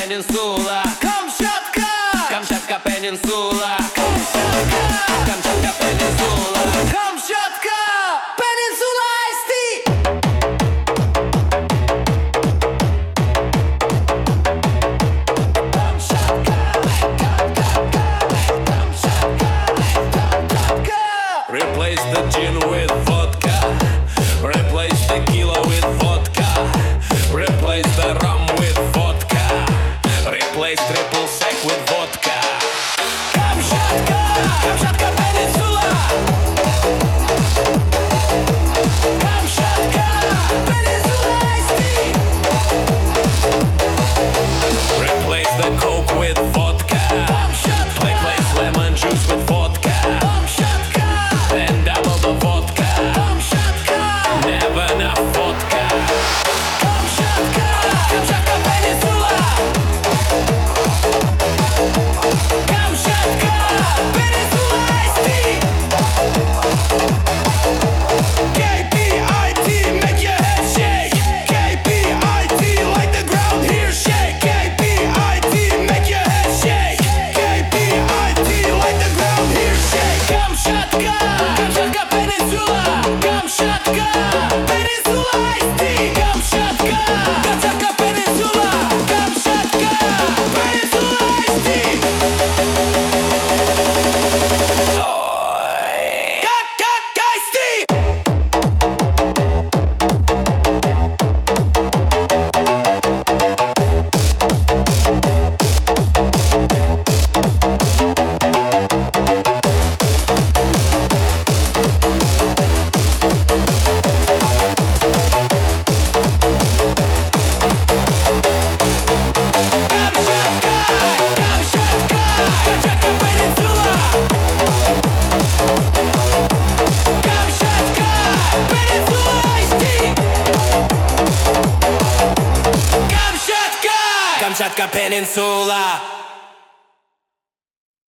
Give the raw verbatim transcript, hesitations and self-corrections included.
Peninsula. Kamchatka, Kamchatka Peninsula. Kamchatka, Kamchatka Peninsula. Kamchatka Peninsula iced tea. Kamchatka, Kamchatka, Kamchatka, Kamchatka. Replace the gin with vodka. Replace tequila with vodka. Replace the rum with vodka. Replace triple sec with vodka. Kamchatka, Kamchatka Peninsula. Kamchatka Peninsula iced tea. Replace the coke with vodka. Kamchatka, Replace lemon juice with vodka. Kamchatka, Then double the vodka. Kamchatka, Never enough vodka. Kamchatka, Kamchatka Peninsula. Kamchatka Peninsula iced tea. K P I T, make your head shake. K P I T, like the ground here shake. K P I T, make your head shake. K P I T, like the ground here shake. Kamchatka, Kamchatka Peninsula. Kamchatka Peninsula iced tea. Kamchatka, Kamchatka Peninsula. Kamchatka Peninsula iced tea. Kak, kak, iced tea. Kamchatka, Kamchatka, Kamchatka Peninsula. Kamchatka Peninsula iced tea. Kamchatka, Kamchatka Peninsula.